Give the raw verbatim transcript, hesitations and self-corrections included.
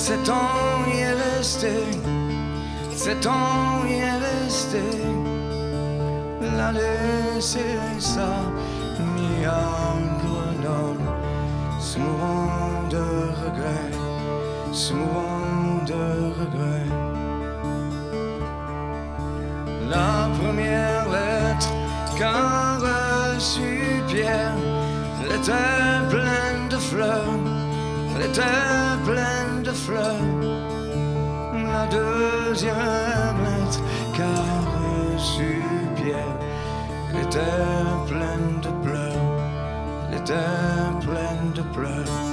Sept ans y est resté, sept ans y est resté. La laissé sa mis à Grenoble, se mourant de regret, se mourant de regret. La première lettre qu'a reçue Pierre, elle était pleine de fleurs, elle était pleine de fleurs. La deuxième lettre qu'a reçue Pierre, elle était pleine de pleurs, elle était pleine de pleurs.